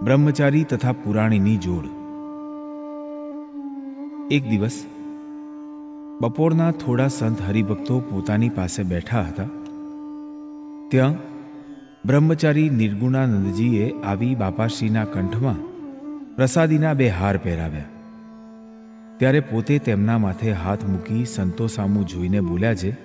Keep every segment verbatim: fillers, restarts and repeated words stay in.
બ્રહ્મચારી તથા પુરાણીની જોડ. એક દિવસ બપોરના થોડા સંત હરિભક્તો પોતાની પાસે બેઠા હતા. ત્યાં બ્રહ્મચારી નિર્ગુણાનંદજીએ આવી બાપાશ્રીના કંઠમાં પ્રસાદીના બે હાર પહેરાવ્યા. ત્યારે પોતે તેમના માથે હાથ મૂકી સંતો સામું જોઈને બોલ્યા છે,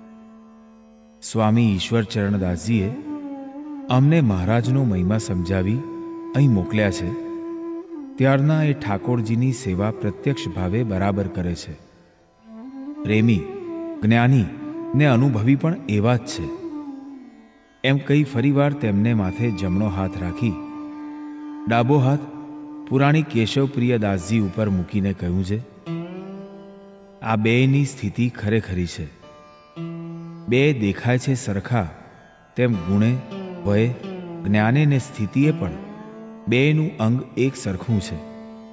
સ્વામી ઈશ્વરચરણદાસજીએ અમને મહારાજનો મહિમા સમજાવી અહીં મોકલ્યા છે. ત્યારના એ ઠાકોરજીની સેવા પ્રત્યક્ષ ભાવે બરાબર કરે છે. પ્રેમી, જ્ઞાની ને અનુભવી પણ એવા જ છે. એમ કહી ફરીવાર તેમને માથે જમણો હાથ રાખી ડાબો હાથ પુરાણી કેશવપ્રિય દાસજી ઉપર મૂકીને કહ્યું છે, આ બેયની સ્થિતિ ખરેખરી છે. બે દેખાય છે સરખા, તેમ ગુણે, વયે, જ્ઞાને ને સ્થિતિએ પણ બેયનું અંગ એક સરખું છે.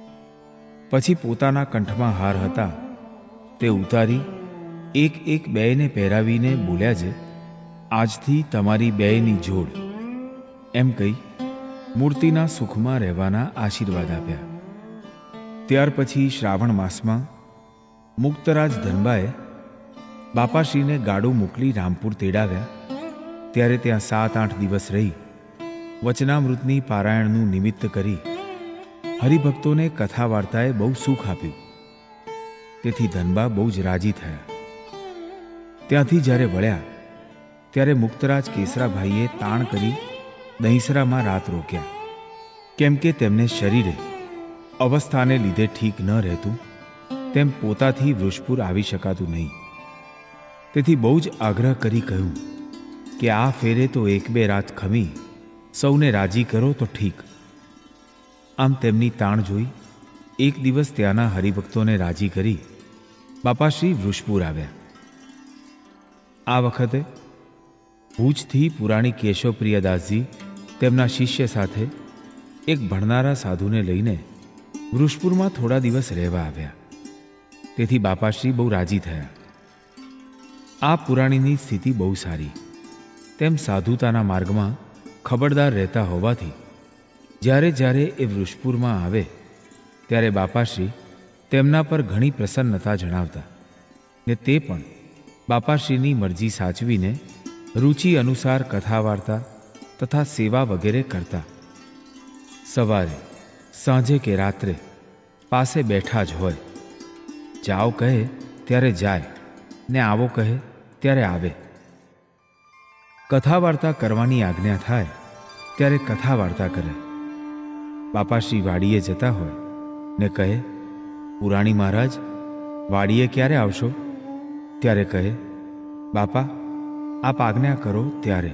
પછી પોતાના કંઠમાં હાર હતા તે ઉતારી એક એક બેયને પહેરાવીને બોલ્યા છે, આજથી તમારી બેયની જોડ. એમ કહી મૂર્તિના સુખમાં રહેવાના આશીર્વાદ આપ્યા. ત્યાર પછી શ્રાવણ માસમાં મુક્તરાજ ધનબાએ બાપાશ્રીને ગાડું મોકલી રામપુર તેડાવ્યા. ત્યારે ત્યાં સાત આઠ દિવસ રહી વચનામૃતની પારાયણનું નિમિત્ત કરી હરિભક્તોને કથા વાર્તાએ બહુ સુખ આપ્યું. તેથી ધનબા બહુ જ રાજી થયા. ત્યાંથી જ્યારે વળ્યા ત્યારે મુક્તરાજ કેસરાભાઈએ તાણ કરી દહીંસરામાં રાત રોક્યા. કેમ કે તેમને શરીરે અવસ્થાને લીધે ઠીક ન રહેતું, તેમ પોતાથી વૃષપુર આવી શકાતું નહીં. તેથી બહુ જ આગ્રહ કરી કહ્યું કે આ ફેરે તો એક બે રાત ખમી સૌને રાજી કરો તો ઠીક. આમ તેમની તાણ જોઈ એક દિવસ ત્યાંના હરિભક્તોને રાજી કરી બાપાશ્રી વૃષપુર આવ્યા. આ વખતે ભુજથી પુરાણી કેશવપ્રિયદાસજી તેમના શિષ્ય સાથે એક ભણનારા સાધુને લઈને વૃષપુરમાં થોડા દિવસ રહેવા આવ્યા. તેથી બાપાશ્રી બહુ રાજી થયા. આ પુરાણીની સ્થિતિ બહુ સારી, તેમ સાધુતાના માર્ગમાં ખબરદાર રહેતા હોવાથી જ્યારે જ્યારે એ વૃષપુરમાં આવે ત્યારે બાપાશ્રી તેમના પર ઘણી પ્રસન્નતા જણાવતા ને તે પણ બાપાશ્રીની મરજી સાચવીને રુચિ અનુસાર કથા વાર્તા તથા સેવા વગેરે કરતા. સવારે, સાંજે કે રાત્રે પાસે બેઠા જ હોય. જાઓ કહે ત્યારે જાય ને આવો કહે ત્યારે આવે. કથા વાર્તા કરવાની આજ્ઞા થાય ત્યારે કથા વાર્તા કરે. બાપાશ્રી વાડીએ જતા હોય ને કહે, પુરાણી મહારાજ વાડીએ ક્યારે આવશો? ત્યારે કહે, બાપા આપ આજ્ઞા કરો ત્યારે.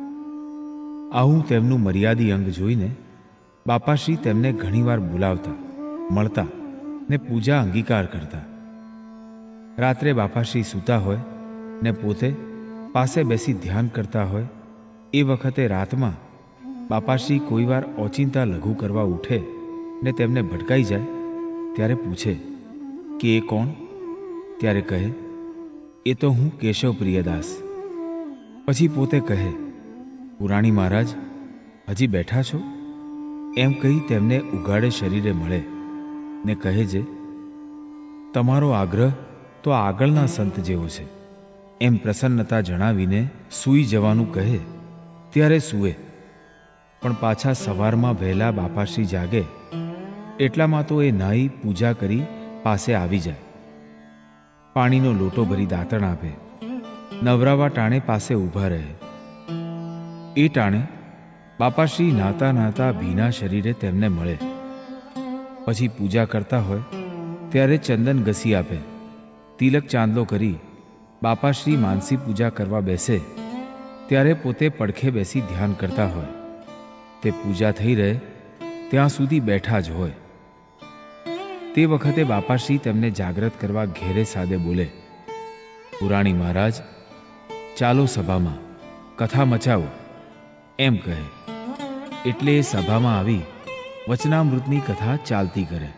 આવું તેમનું મર્યાદી અંગ જોઈને બાપાશ્રી તેમને ઘણીવાર બોલાવતા, મળતા ને પૂજા અંગીકાર કરતા. રાત્રે બાપાશ્રી સૂતા હોય ને પોતે પાસે બેસી ધ્યાન કરતા હોય એ વખતે રાતમાં બાપાશ્રી કોઈવાર ઓચિંતા લઘુ કરવા ઉઠે ને તેમને ભટકાઈ જાય ત્યારે પૂછે કે એ કોણ? ત્યારે કહે, એ તો હું કેશવપ્રિયદાસ. પછી પોતે કહે, પુરાણી મહારાજ હજી બેઠા છો? એમ કહી તેમને ઉઘાડે શરીરે મળે ને કહે છે, તમારો આગ્રહ તો આગળના સંત જેવો છે. એમ પ્રસન્નતા જણાવીને સૂઈ જવાનું કહે ત્યારે સૂએ. પણ પાછા સવારમાં વહેલા બાપાશ્રી જાગે એટલામાં તો એ નાહી પૂજા કરી પાસે આવી જાય. પાણીનો લોટો ભરી દાંતણ આપે. નવરાવા ટાણે પાસે ઊભા રહે. એ ટાણે બાપાશ્રી નાતા નાતા ભીના શરીરે તેમને મળે. પછી પૂજા કરતા હોય ત્યારે ચંદન ઘસી આપે. તિલક ચાંદલો કરી બાપાશ્રી માનસી પૂજા કરવા બેસે ત્યારે પોતે પડખે બેસી ધ્યાન કરતા હોય. તે પૂજા થઈ રહે ત્યાં સુધી બેઠા જ હોય. તે વખતે બાપાશ્રી તેમને જાગ્રત કરવા ઘેરે સાદે બોલે, પુરાણી મહારાજ ચાલો સભામાં કથા મચાવો. એમ કહે એટલે એ સભામાં આવી વચનામૃતની કથા ચાલતી કરે.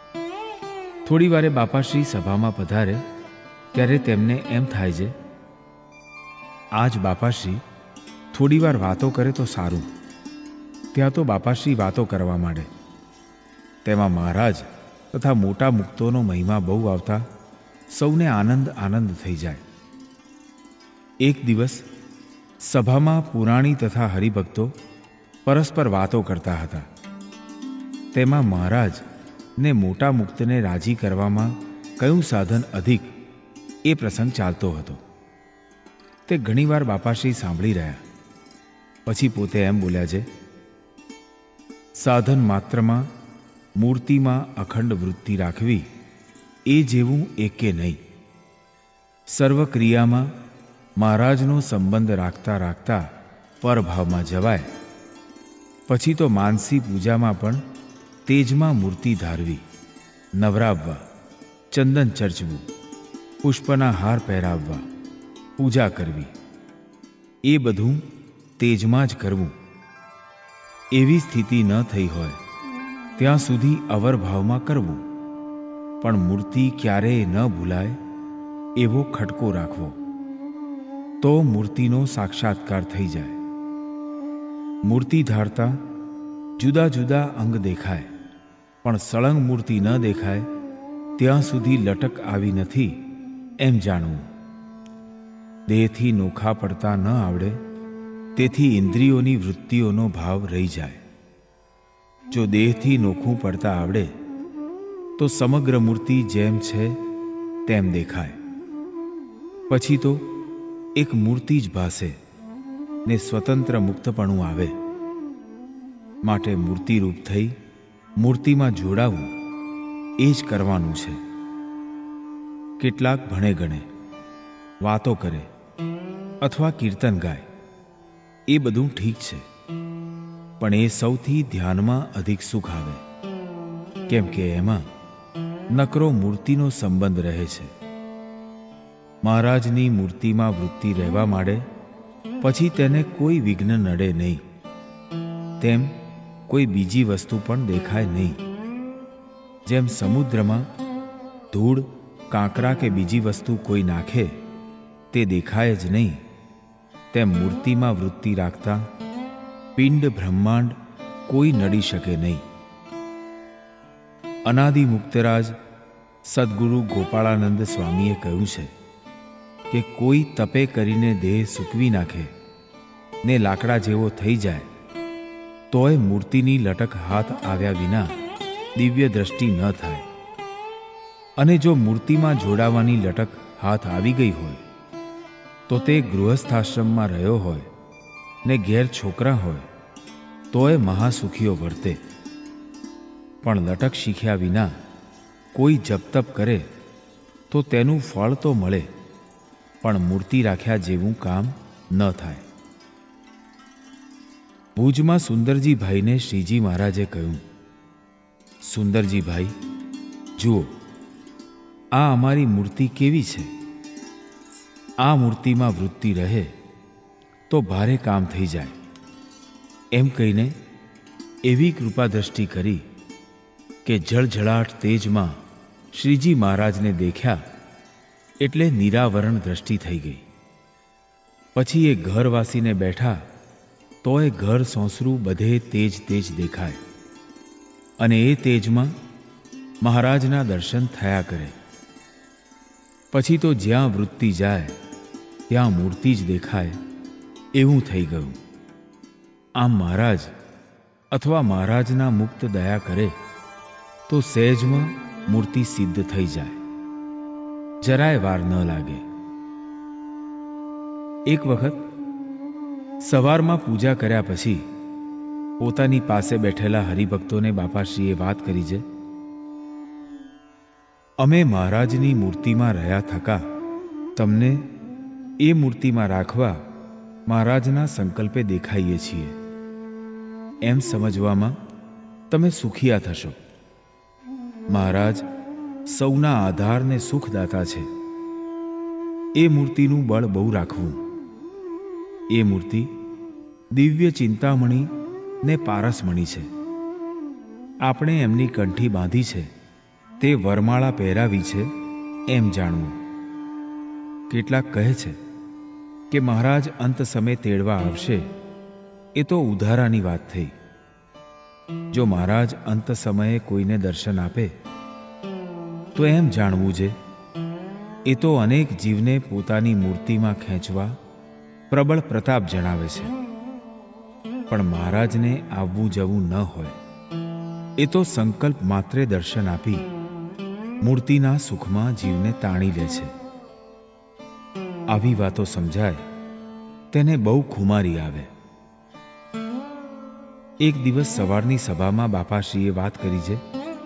થોડી વારે બાપાશ્રી સભામાં પધારે ત્યારે તેમને એમ થાય છે, આજ બાપાશ્રી થોડી વાર વાતો કરે તો સારું. ત્યાં તો બાપાશ્રી વાતો કરવા માંડે. તેમાં મહારાજ તથા મોટા મુક્તોનો મહિમા બહુ આવતા સૌને આનંદ આનંદ થઈ જાય. એક દિવસ સભામાં પુરાણી તથા હરિભક્તો પરસ્પર વાતો કરતા હતા. તેમાં મહારાજ ને મોટા મુક્તને રાજી કરવામાં કયું સાધન અધિક એ પ્રસંગ ચાલતો હતો. તે ઘણીવાર બાપાશ્રી સાંભળી રહ્યા. પછી પોતે એમ બોલ્યા છે, સાધન માત્રમાં મૂર્તિમાં અખંડ વૃત્તિ રાખવી એ જેવું એકે નહીં. સર્વ ક્રિયામાં મહારાજનો સંબંધ રાખતા રાખતા પરભાવમાં જવાય. પછી તો માનસી પૂજામાં પણ તેજમાં મૂર્તિ ધારવી, નવરાવવા, ચંદન ચર્ચવું, પુષ્પના હાર પહેરાવવા, પૂજા કરવી, એ બધું તેજમાં જ કરવું. એવી સ્થિતિ ન થઈ હોય ત્યાં સુધી અવરભાવમાં કરવું, પણ મૂર્તિ ક્યારેય ન ભૂલાય એવો ખટકો રાખવો, તો મૂર્તિનો સાક્ષાત્કાર થઈ જાય. મૂર્તિ ધારતા જુદા જુદા અંગ દેખાય, પણ સળંગ મૂર્તિ ન દેખાય ત્યાં સુધી લટક આવી નથી એમ જાણવું. દેહથી નોખા પડતા ન આવડે તેથી ઇન્દ્રિયોની વૃત્તિઓનો ભાવ રહી જાય. જો દેહથી નોખું પડતા આવડે તો સમગ્ર મૂર્તિ જેમ છે તેમ દેખાય. પછી તો એક મૂર્તિ જ ભાસે ને સ્વતંત્ર મુક્તપણું આવે. માટે મૂર્તિરૂપ થઈ મૂર્તિમાં જોડાવું એ જ કરવાનું છે. કેટલાક ભણે ગણે, વાતો કરે અથવા કીર્તન ગાય, એ બધું ઠીક છે, પણ એ સૌથી ધ્યાનમાં અધિક સુખ આવે, કેમ કે એમાં નકરો મૂર્તિનો સંબંધ રહે છે. મહારાજની મૂર્તિમાં વૃત્તિ રહેવા માંડે પછી તેને કોઈ વિઘ્ન નડે નહીં. તેમ કોઈ બીજી વસ્તુ પણ દેખાય નહીં. જેમ સમુદ્રમાં ધૂળ, કાંકરા કે બીજી વસ્તુ કોઈ નાખે તે દેખાય જ નહીં, તેમ મૂર્તિમાં વૃત્તિ રાખતા પિંડ બ્રહ્માંડ કોઈ નડી શકે નહીં. અનાદિ મુક્તરાજ સદગુરુ ગોપાળાનંદ સ્વામીએ કહ્યું છે કે કોઈ તપે કરીને દેહ સૂકવી નાખે ને લાકડા જેવો થઈ જાય તોય મૂર્તિની લટક હાથ આવ્યા વિના દિવ્ય દ્રષ્ટિ ન થાય. અને જો મૂર્તિમાં જોડાવાની લટક હાથ આવી ગઈ હોય તો તે ગૃહસ્થાશ્રમમાં રહ્યો હોય ને ઘેર છોકરા હોય તોય મહાસુખીઓ વર્તે. પણ લટક શીખ્યા વિના કોઈ જપ તપ કરે તો તેનું ફળ તો મળે, પણ મૂર્તિ રાખ્યા જેવું કામ ન થાય. ભુજમાં સુંદરજીભાઈને શ્રીજી મહારાજે કહ્યું, સુંદરજીભાઈ, જુઓ, આ અમારી મૂર્તિ કેવી છે. આ મૂર્તિમાં વૃત્તિ રહે તો ભારે કામ થઈ જાય. એમ કહીને એવી કૃપા દ્રષ્ટિ કરી કે જળઝળાટ તેજમાં શ્રીજી મહારાજને દેખ્યા એટલે નિરાવરણ દ્રષ્ટિ થઈ ગઈ. પછી એ ઘર વાસીને બેઠા તોય ઘર સોંસરું બધે તેજ તેજ દેખાય, અને એ તેજમાં મહારાજના દર્શન થયા કરે. પછી તો જ્યાં વૃત્તિ જાય ત્યાં મૂર્તિ જ દેખાય એવું થઈ ગયું. આમ મહારાજ અથવા મહારાજના મુક્ત દયા કરે તો સહેજમાં મૂર્તિ સિદ્ધ થઈ જાય, જરાય વાર ન લાગે. એક વખત સવારમાં પૂજા કર્યા પછી પોતાની પાસે બેઠેલા હરિભક્તોને બાપાશ્રીએ વાત કરી છે, અમે મહારાજની મૂર્તિમાં રહ્યા થકા તમને એ મૂર્તિમાં રાખવા મહારાજના સંકલ્પે દેખાઈએ છીએ એમ સમજવામાં તમે સુખિયા થશો. મહારાજ સૌના આધાર ને સુખદાતા છે. એ મૂર્તિનું બળ બહુ રાખવું. એ મૂર્તિ દિવ્ય ચિંતામણી ને પારસમણી છે. આપણે એમની કંઠી બાંધી છે તે વરમાળા પહેરાવી છે એમ જાણવું. કેટલાક કહે છે કે મહારાજ અંત સમય તેડવા આવશે, એ તો ઉધારાની વાત થઈ, જો મહારાજ અંત સમયે કોઈને દર્શન આપે તો એમ જાણવું છે એ તો અનેક જીવને પોતાની મૂર્તિમાં ખેંચવા પ્રબળ પ્રતાપ જણાવે છે, પણ મહારાજને આવવું જવું ન હોય. એ તો સંકલ્પ માત્રે દર્શન આપી મૂર્તિના સુખમાં જીવને તાણી લે છે. આવી વાતો સમજાય તેને બહુ ખુમારી આવે. એક દિવસ સવારની સભામાં બાપાશ્રીએ વાત કરી છે,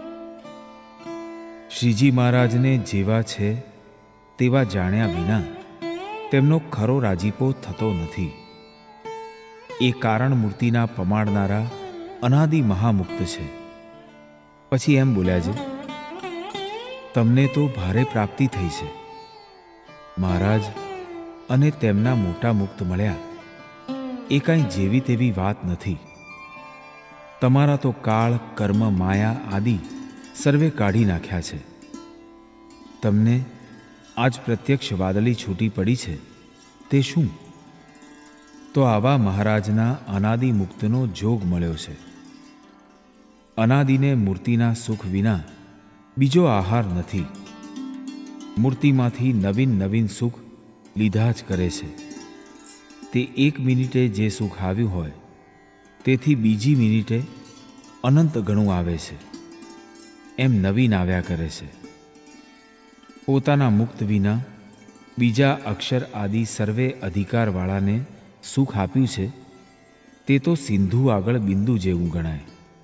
શ્રીજી મહારાજને જેવા છે તેવા જાણ્યા વિના તેમનો ખરો રાજીપો થતો નથી. એ કારણ મૂર્તિના પમાડનારા અનાદિ મહામુક્ત છે. પછી એમ બોલ્યા છે, તમને તો ભારે પ્રાપ્તિ થઈ છે. મહારાજ અને તેમના મોટા મુક્ત મળ્યા એ કાંઈ જેવી તેવી વાત નથી. તમારા તો કાળ, કર્મ, માયા આદિ સર્વે કાઢી નાખ્યા છે. તમને આજ પ્રત્યક્ષ વાદળી છૂટી પડી છે તે શું? તો આવા મહારાજના અનાદિ મુક્તનો જોગ મળ્યો છે. અનાદિને મૂર્તિના સુખ વિના બીજો આહાર નથી. મૂર્તિમાંથી નવીન નવીન સુખ લીધા જ કરે છે. તે એક મિનિટે જે સુખ આવ્યું હોય તેથી બીજી મિનિટે અનંત ગણું આવે છે. એમ નવીન આવ્યા કરે છે. પોતાના મુક્ત વિના બીજા અક્ષર આદિ સર્વે અધિકારવાળાને સુખ આપ્યું છે તે તો સિંધુ આગળ બિંદુ જેવું ગણાય.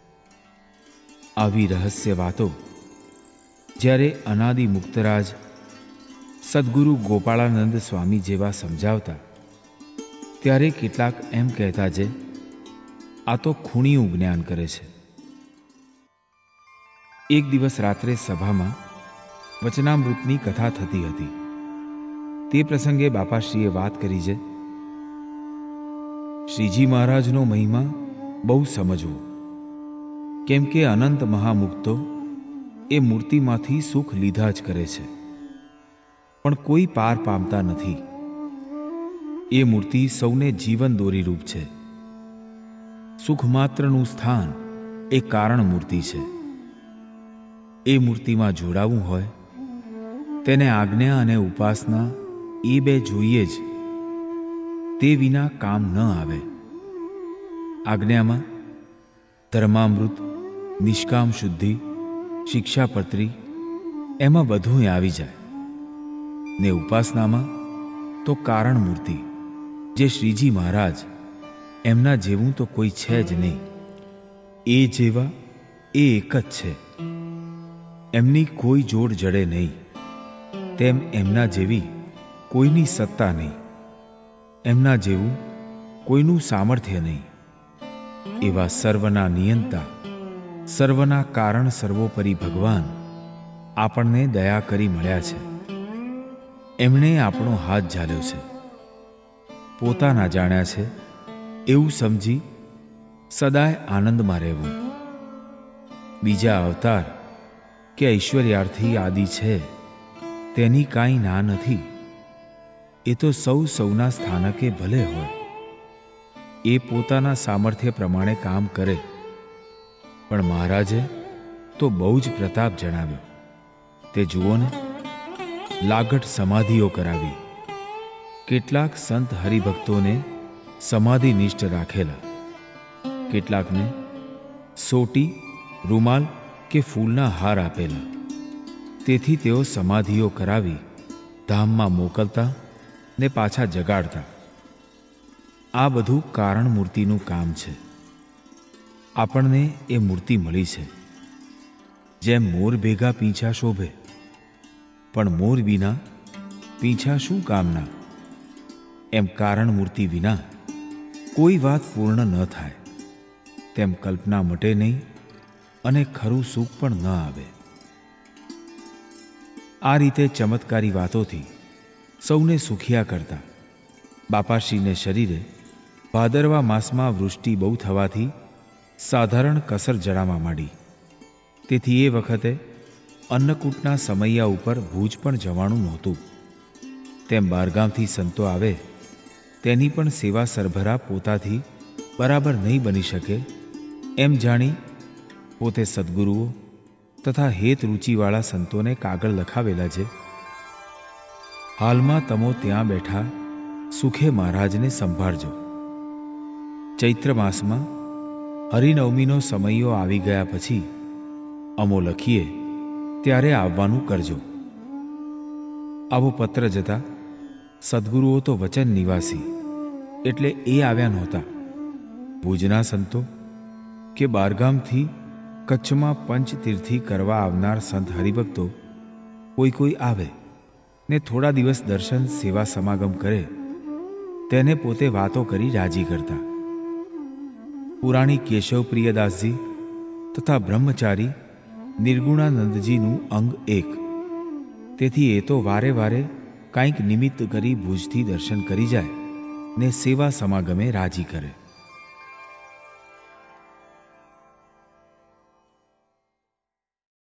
આવી રહસ્ય વાતો જ્યારે અનાદિ મુક્તરાજ સદગુરુ ગોપાળાનંદ સ્વામી જેવા સમજાવતા ત્યારે કેટલાક એમ કહેતા છે, આ તો ખૂણીયું જ્ઞાન કરે છે. એક દિવસ રાત્રે સભામાં વચનામૃતની કથા થતી હતી. તે પ્રસંગે બાપાશ્રીએ વાત કરી છે, શ્રીજી મહારાજનો મહિમા બહુ સમજવો, કેમ કે અનંત મહામુક્તો એ મૂર્તિમાંથી સુખ લીધા જ કરે છે, પણ કોઈ પાર પામતા નથી. એ મૂર્તિ સૌને જીવન દોરી રૂપ છે. સુખ માત્રનું સ્થાન એ કારણ મૂર્તિ છે. એ મૂર્તિમાં જોડાવું હોય તેને આજ્ઞા અને ઉપાસના એ બે જોઈએ જ. તે વિના કામ ન આવે. આજ્ઞામાં ધર્મામૃત, નિષ્કામ શુદ્ધિ, શિક્ષાપત્રી એમાં બધું આવી જાય ને ઉપાસનામાં તો કારણ મૂર્તિ જે શ્રીજી મહારાજ, એમના જેવું તો કોઈ છે જ નહીં. એ જેવા એ એક જ છે. એમની કોઈ જોડ જડે નહીં. તેમ એમના જેવી કોઈની સત્તા નહીં. એમના જેવું કોઈનું સામર્થ્ય નહીં. એવા સર્વના નિયંતા, સર્વના કારણ સર્વોપરી ભગવાન આપણને દયા કરી મળ્યા છે. એમણે આપણો હાથ ઝાલ્યો છે. પોતાના જાણ્યા છે એવું સમજી સદાય આનંદમાં રહેવું. બીજા અવતાર કે ઐશ્વર્યાર્થી આદિ છે તેની કાંઈ ના નથી. એ તો સૌ સૌના સ્થાનકે ભલે હોય. એ પોતાના સામર્થ્ય પ્રમાણે કામ કરે, પણ મહારાજે તો બહુ જ પ્રતાપ જણાવ્યો. તે જુઓ ને, લાગટ સમાધિઓ કરાવી. કેટલાક સંત હરિભક્તોને સમાધિનિષ્ઠ રાખેલા, કેટલાકને સોટી, રૂમાલ કે ફૂલના હાર આપેલા. તેથી તેઓ સમાધિઓ કરાવી ધામમાં મોકલતા ને પાછા જગાડતા. આ બધું કારણ મૂર્તિનું કામ છે. આપણને એ મૂર્તિ મળી છે. જેમ મોર ભેગા પીંછા શોભે, પણ મોર વિના પીંછા શું કામના? એમ કારણ મૂર્તિ વિના કોઈ વાત પૂર્ણ ન થાય. તેમ કલ્પના મટે નહીં અને ખરું સુખ પણ ન આવે. આ રીતે ચમત્કારી વાતોથી સૌને સુખિયા કરતા બાપાશ્રીને શરીરે ભાદરવા માસમાં વૃષ્ટિ બહુ થવાથી સાધારણ કસર જણાવા માંડી. તેથી એ વખતે અન્નકૂટના સમૈયા ઉપર ભુજ પણ જવાનું નહોતું. તેમ બહારગામથી સંતો આવે તેની પણ સેવા સરભરા પોતાથી બરાબર નહીં બની શકે એમ જાણી પોતે સદ્ગુરુઓ તથા હેત રૂચિવાળા સંતોને કાગળ લખાવેલા છે. હાલમાં તમો ત્યાં બેઠા સુખે મહારાજને સંભાળજો. ચૈત્ર માસમાં હરિનવમીનો સમયો આવી ગયા પછી અમો લખીએ ત્યારે આવવાનું કરજો. આવો પત્ર જતા સદ્ગુરુઓ તો વચન નિવાસી એટલે એ આવ્યા નહોતા. ભુજના સંતો કે બારગામથી કચ્છમાં પંચતીર્થી કરવા આવનાર સંત હરિભક્તો કોઈ કોઈ આવે ને થોડા દિવસ દર્શન સેવા સમાગમ કરે તેને પોતે વાતો કરી રાજી કરતા. પુરાણી કેશવ પ્રિયદાસજી તથા બ્રહ્મચારી નિર્ગુણાનંદજીનું અંગ એક. તેથી એ તો વારે વારે કાંઈક નિમિત્ત કરી ભુજથી દર્શન કરી જાય ને સેવા સમાગમે રાજી કરે.